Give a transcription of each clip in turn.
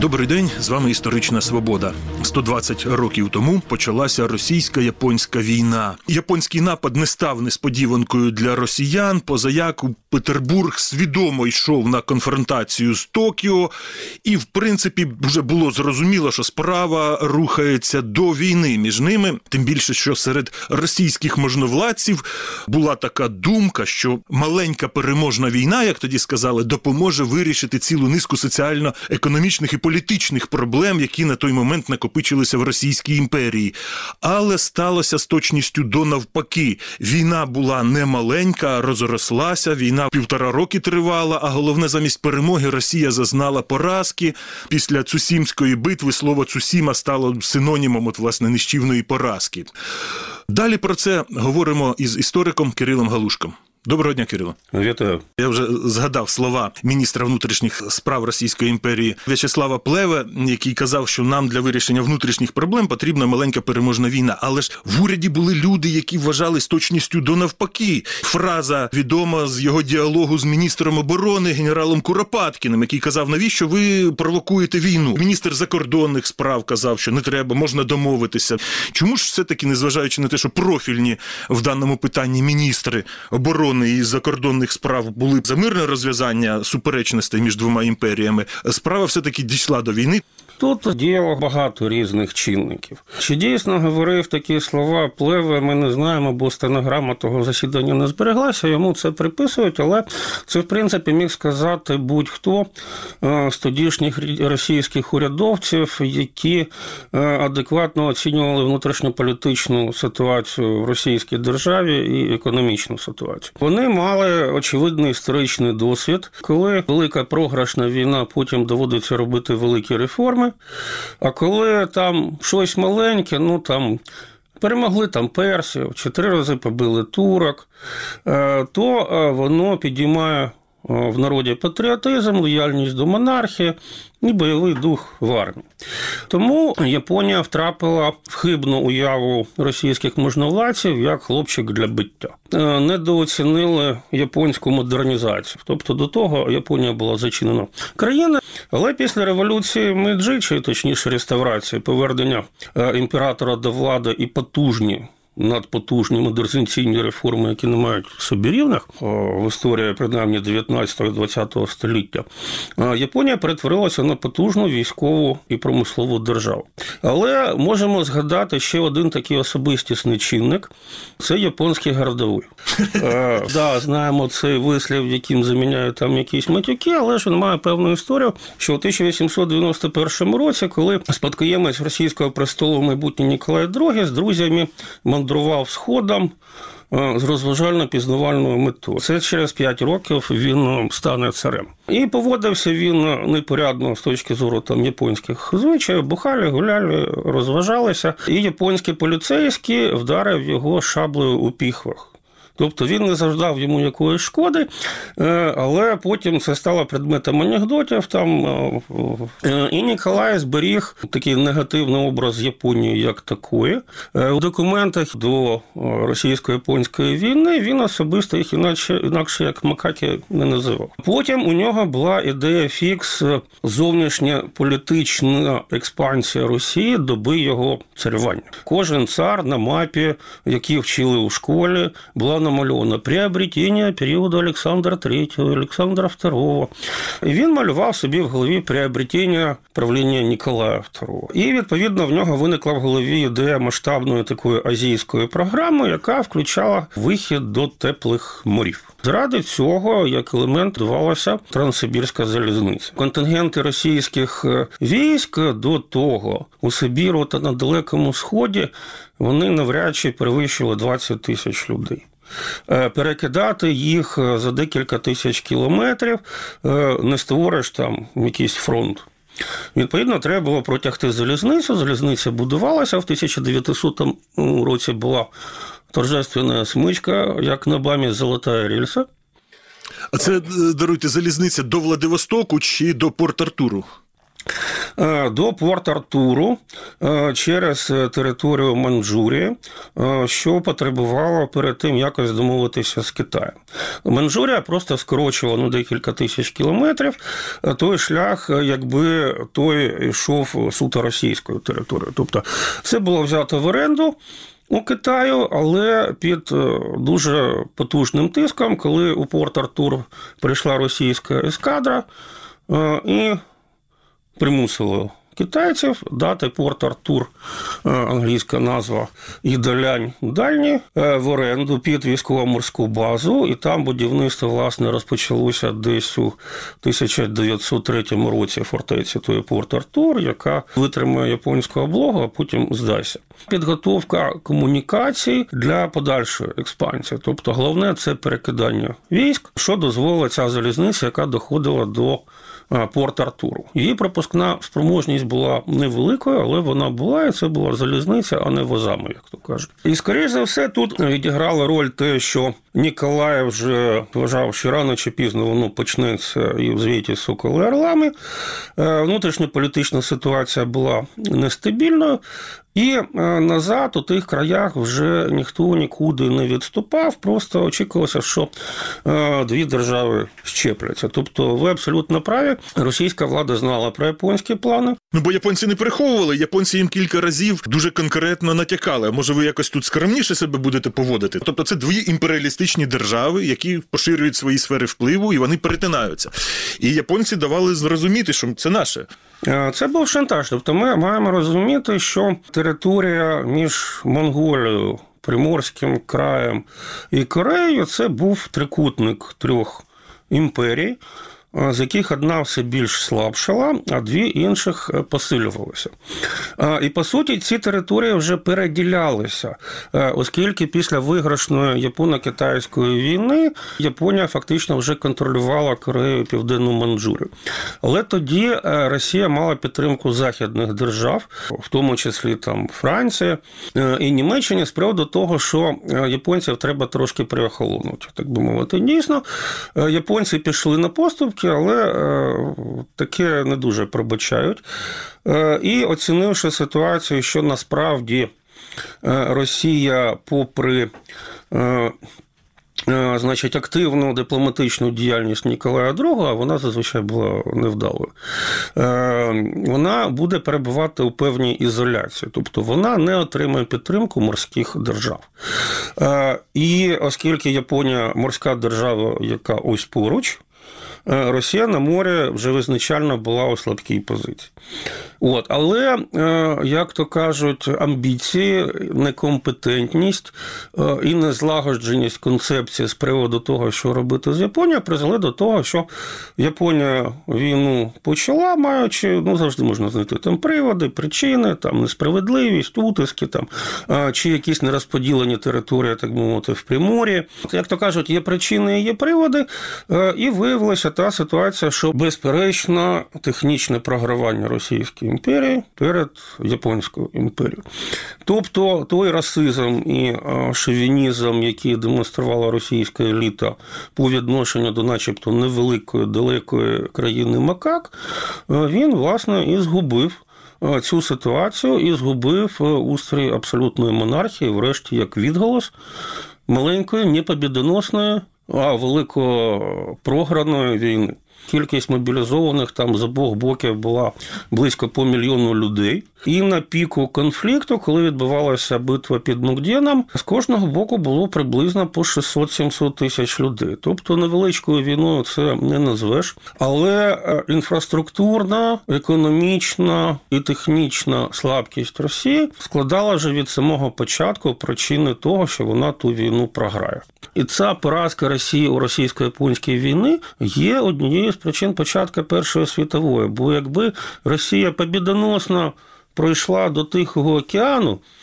Добрий день, з вами «Історична свобода». 120 років тому почалася російсько-японська війна. Японський напад не став несподіванкою для росіян, позаяк Петербург свідомо йшов на конфронтацію з Токіо, і, в принципі, вже було зрозуміло, що справа рухається до війни між ними, тим більше, що серед російських можновладців була така думка, що маленька переможна війна, як тоді сказали, допоможе вирішити цілу низку соціально-економічних і політичних проблем, які на той момент накопичилися в Російській імперії. Але сталося з точністю до навпаки. Війна була не маленька, а розрослася, війна 1,5 роки тривала, а головне, замість перемоги Росія зазнала поразки. Після Цусімської битви слово «Цусіма» стало синонімом, власне, нищівної поразки. Далі про це говоримо із істориком Кирилом Галушком. Доброго дня, Кирило. Вітаю. Я вже згадав слова міністра внутрішніх справ Російської імперії В'ячеслава Плеве, який казав, що нам для вирішення внутрішніх проблем потрібна маленька переможна війна. Але ж в уряді були люди, які вважали з точністю до навпаки. Фраза відома з його діалогу з міністром оборони генералом Куропаткіним, який казав, навіщо ви провокуєте війну? Міністр закордонних справ казав, що не треба, можна домовитися. Чому ж все-таки, незважаючи на те, що профільні в даному питанні міністри оборони і закордонних справ були за мирне розв'язання суперечностей між двома імперіями, справа все-таки дійшла до війни? Тут діяло багато різних чинників. Чи дійсно говорив такі слова Плеве, ми не знаємо, бо стенограма того засідання не збереглася, йому це приписують, але це, в принципі, міг сказати будь-хто з тодішніх російських урядовців, які адекватно оцінювали внутрішньополітичну ситуацію в російській державі і економічну ситуацію. Вони мали очевидний історичний досвід, коли велика програшна війна, потім доводиться робити великі реформи, а коли там щось маленьке, перемогли персів, 4 рази побили турок, то воно підіймає в народі патріотизм, лояльність до монархії і бойовий дух в армії. Тому Японія втрапила в хибну уяву російських можновладців як хлопчик для биття. Недооцінили японську модернізацію. Тобто до того Японія була зачинена країна, але після революції Мейджі, точніше реставрації, повернення імператора до влади і надпотужні модернізаційні реформи, які не мають собі рівних в історії, принаймні, 19-20 століття, Японія перетворилася на потужну військову і промислову державу. Але можемо згадати ще один такий особистісний чинник – це японський городовий. Знаємо цей вислів, яким заміняють там якісь матюки, але ж він має певну історію, що у 1891 році, коли спадкоємець російського престолу майбутній Ніколай II з друзями мандрував сходом з розважально-пізнавальною метою. Це через 5 років він стане царем. І поводився він непорядно з точки зору японських звичаїв, бухали, гуляли, розважалися, і японський поліцейський вдарив його шаблею у піхвах. Тобто він не завдав йому якоїсь шкоди, але потім це стало предметом анекдотів. І Ніколай зберіг такий негативний образ Японії як такої. У документах до російсько-японської війни він особисто їх інакше як макаки не називав. Потім у нього була ідея фікс зовнішня політична експансія Росії доби його царювання. Кожен цар на мапі, які вчили у школі, була намальовано приобретення періоду Олександра III, Олександра II. І він малював собі в голові приобретення правління Ніколая II. І, відповідно, в нього виникла в голові ідея масштабної такої азійської програми, яка включала вихід до теплих морів. Заради цього, як елемент, давалася Транссибірська залізниця. Контингенти російських військ до того у Сибіру та на Далекому Сході, вони навряд чи перевищили 20 тисяч людей. Перекидати їх за декілька тисяч кілометрів не створиш там якийсь фронт. Відповідно, треба було протягти залізницю. Залізниця будувалася. В 1900 році була торжественна смичка, як на БАМі «Золота рельса». А це, даруйте, залізниця до Владивостоку чи до Порт-Артуру? до Порт-Артуру через територію Манчжурії, що потребувало перед тим якось домовитися з Китаєм. Манчжурія просто скорочувала декілька тисяч кілометрів той шлях, якби той йшов суто російською територією. Тобто це було взято в оренду у Китаю, але під дуже потужним тиском, коли у Порт-Артур прийшла російська ескадра і примусило китайців дати Порт-Артур, англійська назва «Ідолянь Дальні», в оренду під військово-морську базу, і там будівництво, власне, розпочалося десь у 1903 році фортеці тої Порт-Артур, яка витримає японську облогу, а потім здасться. Підготовка комунікацій для подальшої експансії. Тобто головне – це перекидання військ, що дозволила ця залізниця, яка доходила до Порт-Артуру. Її пропускна спроможність була невеликою, але вона була, і це була залізниця, а не возами, як то кажуть. І, скоріш за все, тут відіграла роль те, що Ніколай вже вважав, що рано чи пізно воно почнеться і в звіті «Соколи Орлами». Внутрішньополітична ситуація була нестабільною, і назад у тих краях вже ніхто нікуди не відступав, просто очікувалося, що дві держави щепляться. Тобто ви абсолютно праві, російська влада знала про японські плани. Бо японці не приховували, японці їм кілька разів дуже конкретно натякали. А може ви якось тут скромніше себе будете поводити? Тобто це дві імперіалістичні держави, які поширюють свої сфери впливу, і вони перетинаються. І японці давали зрозуміти, що це наше. Це був шантаж. Тобто ми маємо розуміти, що територія між Монголією, Приморським краєм і Кореєю – це був трикутник трьох імперій, з яких одна все більш слабшала, а дві інших посилювалися. І, по суті, ці території вже переділялися, оскільки після виграшної японо-китайської війни Японія фактично вже контролювала Корею і Південну Манчжурію. Але тоді Росія мала підтримку західних держав, в тому числі там Франція і Німеччина, з приводу того, що японців треба трошки переохолонути, так би мовити. Дійсно, японці пішли на поступки, але таке не дуже пробачають. І оцінивши ситуацію, що насправді Росія, попри активну дипломатичну діяльність Ніколая II, а вона зазвичай була невдалою, вона буде перебувати у певній ізоляції. Тобто вона не отримає підтримку морських держав. І оскільки Японія морська держава, яка ось поруч, Росія на морі вже визначально була у слабкій позиції. Але, як то кажуть, амбіції, некомпетентність і незлагодженість концепції з приводу того, що робити з Японією, призвели до того, що Японія війну почала, маючи, завжди можна знайти там приводи, причини, там несправедливість, утиски, там, чи якісь нерозподілені території, так мовити, в Примор'ї. Як то кажуть, є причини і є приводи, і виявилося та ситуація, що безперечно технічне програвання Російської імперії перед Японською імперією. Тобто той расизм і шовінізм, який демонструвала російська еліта по відношенню до начебто невеликої, далекої країни макак, він, власне, і згубив цю ситуацію, і згубив устрій абсолютної монархії, врешті, як відголос маленької, не побєдоносної, а великої програної війни. Кількість мобілізованих там з обох боків була близько 500 000 людей. І на піку конфлікту, коли відбувалася битва під Мукденом, з кожного боку було приблизно по 600-700 тисяч людей. Тобто невеличкою війною це не назвеш. Але інфраструктурна, економічна і технічна слабкість Росії складала вже від самого початку причини того, що вона ту війну програє. І ця поразка Росії у російсько-японській війні є однією з причин початку Першої світової. Бо якби Росія побідоносно пройшла до Тихого океану,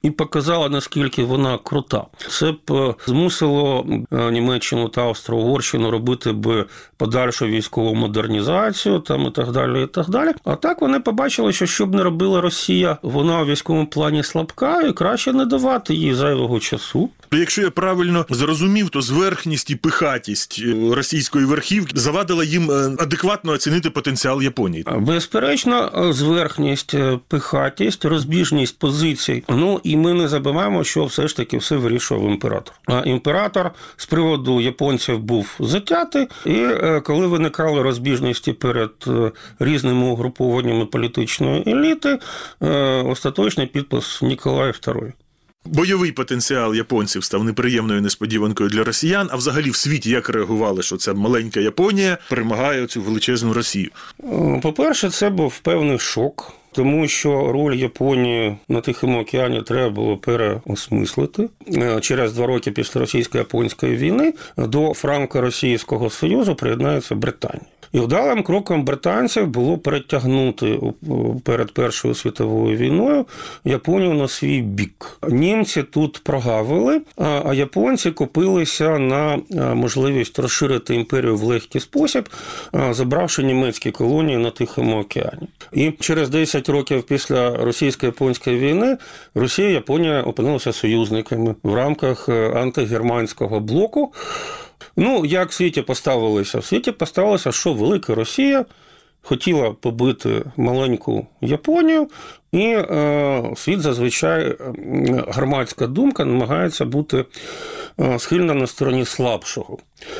і показала, наскільки вона крута. Це б змусило Німеччину та Австро-Угорщину робити б подальшу військову модернізацію там і так далі, і так далі. А так вони побачили, що щоб не робила Росія, вона у військовому плані слабка, і краще не давати їй зайвого часу. Якщо я правильно зрозумів, то зверхність і пихатість російської верхівки завадила їм адекватно оцінити потенціал Японії. Безперечно, зверхність, пихатість, розбіжність позицій. Ну, і ми не забуваємо, що все ж таки все вирішував імператор. А імператор з приводу японців був затятий, і коли виникали розбіжності перед різними угрупованнями політичної еліти, остаточний підпис Ніколай II. Бойовий потенціал японців став неприємною несподіванкою для росіян, а взагалі в світі як реагували, що ця маленька Японія перемагає цю величезну Росію? По-перше, це був певний шок, тому що роль Японії на Тихому океані треба було переосмислити. Через 2 роки після російсько-японської війни до Франко-Російського Союзу приєднається Британія. І вдалим кроком британців було перетягнути перед Першою світовою війною Японію на свій бік. Німці тут прогавили, а японці купилися на можливість розширити імперію в легкий спосіб, забравши німецькі колонії на Тихому океані. І через 10 років після російсько-японської війни Росія і Японія опинилися союзниками в рамках антигерманського блоку. Ну, як в світі поставилися? В світі поставилося, що велика Росія хотіла побити маленьку Японію, і світ зазвичай, громадська думка намагається бути схильна на стороні слабшого.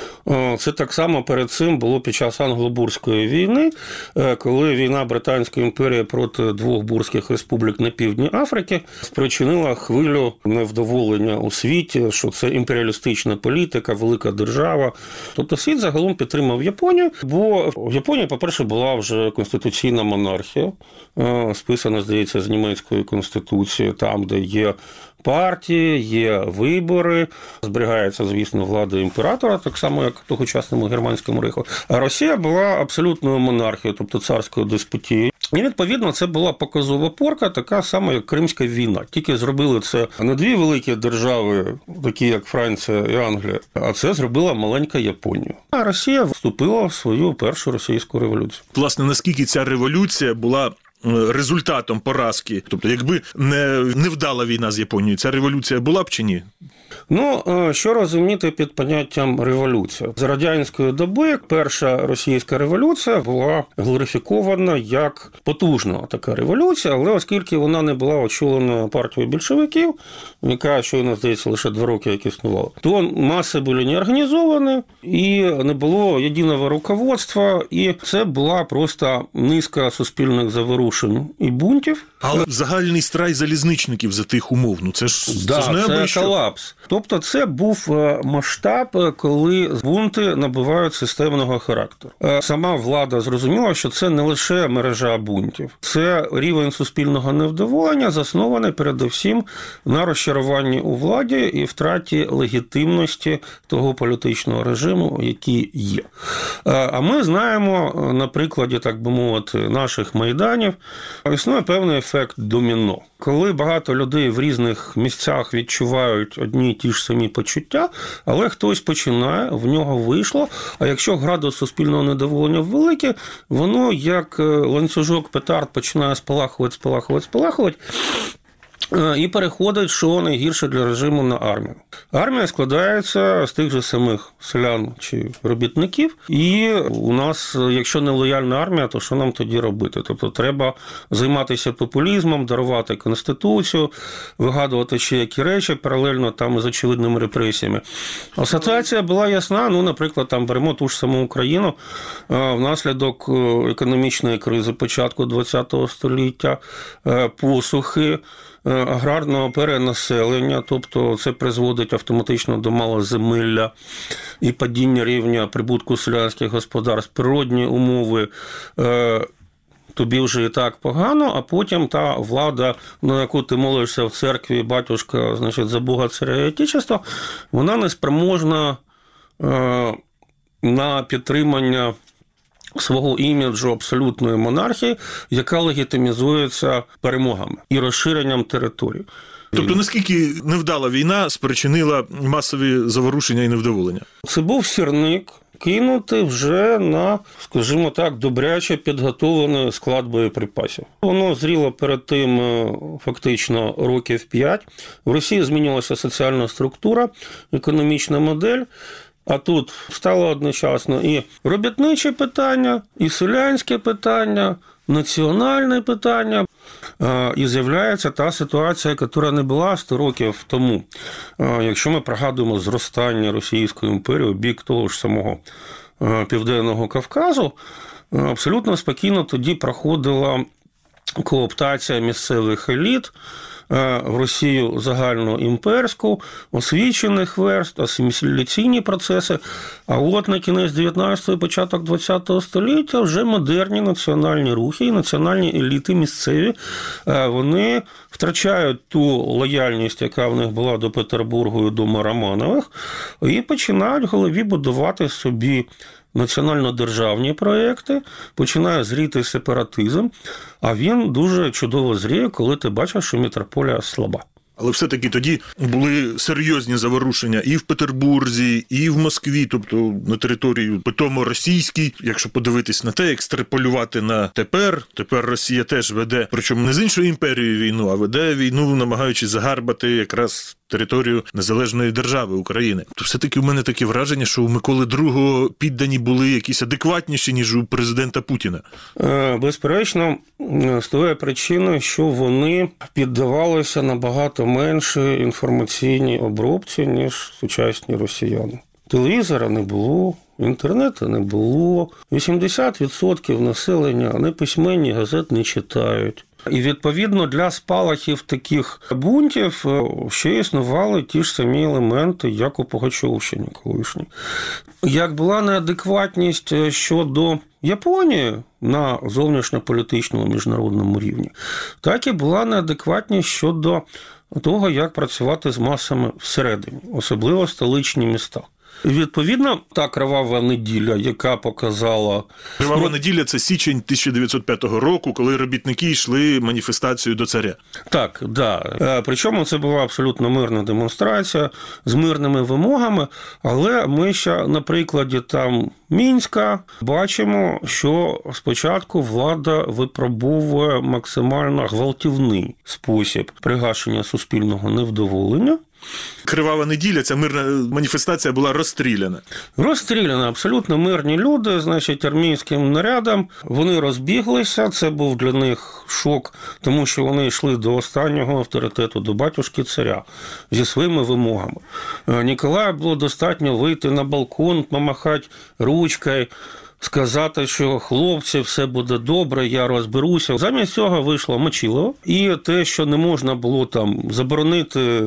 Це так само перед цим було під час Англо-Бурської війни, коли війна Британської імперії проти 2 бурських республік на півдні Африки спричинила хвилю невдоволення у світі, що це імперіалістична політика, велика держава. Тобто світ загалом підтримав Японію, бо в Японії, по-перше, була вже конституційна монархія, списана, здається, з німецької конституції, там, де є партії, є вибори, зберігається, звісно, влада імператора, так само, як в тогочасному Германському рейху. А Росія була абсолютною монархією, тобто царською деспотією. І, відповідно, це була показова порка, така сама, як Кримська війна. Тільки зробили це не 2 великі держави, такі як Франція і Англія, а це зробила маленька Японія. А Росія вступила в свою першу російську революцію. Власне, наскільки ця революція була результатом поразки? Тобто, якби не вдала війна з Японією, ця революція була б чи ні? Ну, що розуміти під поняттям революція? За радянської доби перша російська революція була глорифікована як потужна така революція, але оскільки вона не була очолена партією більшовиків, яка, щойно, здається, лише 2 роки як існувала, то маси були не організовані і не було єдиного руководства, і це була просто низка суспільних заворушень і бунтів. Але загальний страй залізничників за тих умов, ну це ж це колапс. Тобто це був масштаб, коли бунти набувають системного характеру. Сама влада зрозуміла, що це не лише мережа бунтів, це рівень суспільного невдоволення, заснований передусім на розчаруванні у владі і втраті легітимності того політичного режиму, який є. А ми знаємо, на прикладі, так би мовити, наших майданів, існує певний ефект доміно. Коли багато людей в різних місцях відчувають одні й ті ж самі почуття, але хтось починає, в нього вийшло, а якщо градус суспільного недоволення великий, воно як ланцюжок петард починає спалахувати, і переходить, що найгірше для режиму, на армію. Армія складається з тих же самих селян чи робітників, і у нас, якщо не лояльна армія, то що нам тоді робити? Тобто треба займатися популізмом, дарувати Конституцію, вигадувати ще які речі, паралельно там із очевидними репресіями. А ситуація була ясна, ну, наприклад, там беремо ту ж саму Україну, внаслідок економічної кризи початку ХХ століття, посухи, аграрного перенаселення, тобто це призводить автоматично до малоземелля і падіння рівня прибутку селянських господарств, природні умови, тобі вже і так погано, а потім та влада, на яку ти молишся в церкві, батюшка, значить, за Бога, царя і Отечества, вона не спроможна на підтримання свого іміджу абсолютної монархії, яка легітимізується перемогами і розширенням територій. Тобто, наскільки невдала війна спричинила масові заворушення і невдоволення? Це був сірник, кинути вже на, скажімо так, добряче підготовлений склад боєприпасів. Воно зріло перед тим фактично років 5. В Росії змінилася соціальна структура, економічна модель. А тут стало одночасно і робітниче питання, і селянське питання, національне питання. І з'являється та ситуація, яка не була 100 років тому. Якщо ми пригадуємо зростання Російської імперії у бік того ж самого Південного Кавказу, абсолютно спокійно тоді проходила кооптація місцевих еліт в Росію загальноімперську, освічених верст, асиміляційні процеси. А от на кінець 19-го і початок 20-го століття вже модерні національні рухи і національні еліти місцеві, вони втрачають ту лояльність, яка в них була до Петербургу і до Романових, і починають в голові будувати собі національно-державні проєкти, починає зріти сепаратизм, а він дуже чудово зріє, коли ти бачиш, що митрополія слаба. Але все-таки тоді були серйозні заворушення і в Петербурзі, і в Москві, тобто на території питомо російській. Якщо подивитись на те, екстраполювати на тепер Росія теж веде, причому не з іншою імперією війну, а веде війну, намагаючись загарбати якраз територію незалежної держави України. То все-таки у мене таке враження, що у Миколи II піддані були якісь адекватніші, ніж у президента Путіна. Безперечно, з тої причини, що вони піддавалися набагато менше інформаційній обробці, ніж сучасні росіяни. Телевізора не було, інтернету не було, 80% населення неписьменні, газет не читають. І, відповідно, для спалахів таких бунтів ще існували ті ж самі елементи, як у Пугачовщині колишній. Як була неадекватність щодо Японії на зовнішньополітичному міжнародному рівні, так і була неадекватність щодо того, як працювати з масами всередині, особливо столичні міста. І, відповідно, та кривава неділя, яка показала... Кривава неділя – це січень 1905 року, коли робітники йшли маніфестацію до царя. Так, да. Причому це була абсолютно мирна демонстрація з мирними вимогами, але ми ще на прикладі там Мінська бачимо, що спочатку влада випробовує максимально гвалтівний спосіб пригашення суспільного невдоволення. Кривава неділя, ця мирна маніфестація була розстріляна. Розстріляна, абсолютно мирні люди, значить, армійським нарядом. Вони розбіглися, це був для них шок, тому що вони йшли до останнього авторитету, до батюшки царя, зі своїми вимогами. Ніколаю було достатньо вийти на балкон, помахати ручкою, сказати, що хлопці, все буде добре, я розберуся. Замість цього вийшло Мочилово. І те, що не можна було там заборонити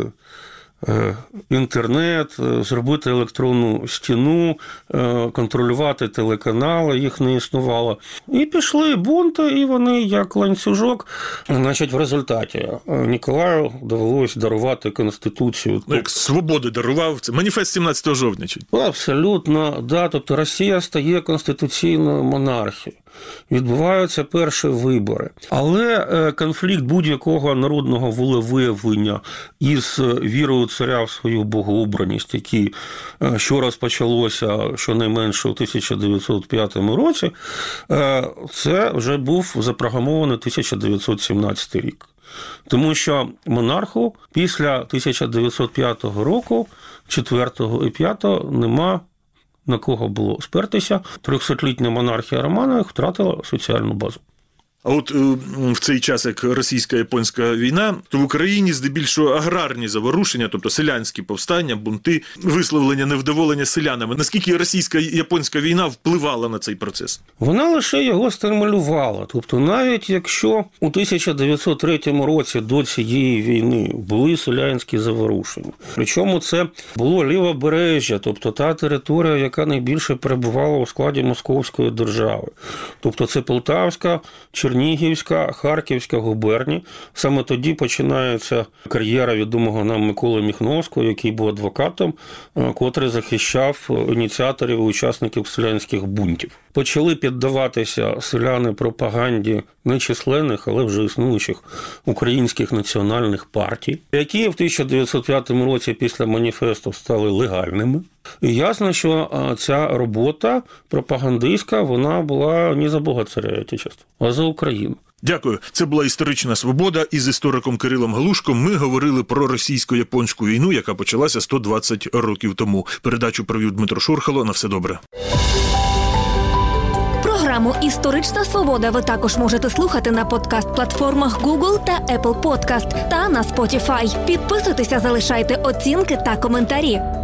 інтернет, зробити електронну стіну, контролювати телеканали, їх не існувало. І пішли бунти, і вони як ланцюжок. Значить, в результаті Ніколаю довелось дарувати Конституцію. Ну, як свободи дарував, це маніфест 17 жовтня. Абсолютно, да. Тобто Росія стає конституційною монархією. Відбуваються перші вибори. Але конфлікт будь-якого народного волевиявлення із вірою царя в свою богообраність, який що розпочалося щонайменше у 1905 році, це вже був запрограмований 1917 рік. Тому що монарху після 1905 року, 4-го і 5-го, нема на кого було спертися. 300-літня монархія Романових втратила соціальну базу. А от в цей час, як російсько-японська війна, то в Україні здебільшого аграрні заворушення, тобто селянські повстання, бунти, висловлення невдоволення селянами. Наскільки російсько-японська війна впливала на цей процес? Вона лише його стимулювала. Тобто навіть якщо у 1903 році до цієї війни були селянські заворушення, причому це було лівобережжя, тобто та територія, яка найбільше перебувала у складі Московської держави. Тобто це Полтавська, Чернігівська, Чернігівська, Харківська губернії. Саме тоді починається кар'єра відомого нам Миколи Міхновського, який був адвокатом, котрий захищав ініціаторів і учасників селянських бунтів. Почали піддаватися селяни пропаганді нечисленних, але вже існуючих українських національних партій, які в 1905 році після маніфесту стали легальними. І ясно, що ця робота пропагандистська, вона була не за Бога царя Отечества, а за Україну. Дякую. Це була «Історична свобода». Із істориком Кирилом Галушком ми говорили про російсько-японську війну, яка почалася 120 років тому. Передачу провів Дмитро Шурхало. На все добре. Програму «Історична свобода» ви також можете слухати на подкаст-платформах Google та Apple Podcast та на Spotify. Підписуйтеся, залишайте оцінки та коментарі.